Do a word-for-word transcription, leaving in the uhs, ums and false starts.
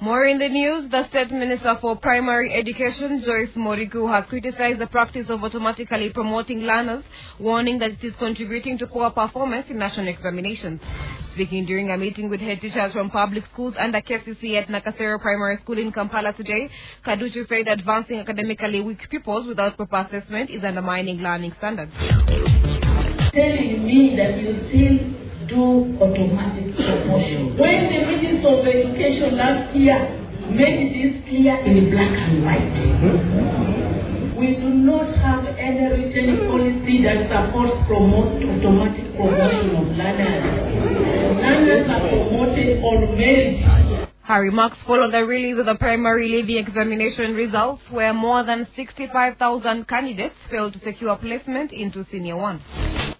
More in the news, the State Minister for Primary Education, Joyce Muriku, has criticized the practice of automatically promoting learners, warning that it is contributing to poor performance in national examinations. Speaking during a meeting with head teachers from public schools under K C C at Nakasero Primary School in Kampala today, Kaduchu said advancing academically weak pupils without proper assessment is undermining learning standards. Telling me that you still do automatic promotion. When the Minister of Education last year made this clear in black and white, we do not have any written policy that supports promote automatic promotion of learners. Learners are promoted on merit. Her remarks follow the release of the primary leaving examination results, where more than sixty-five thousand candidates failed to secure placement into senior one.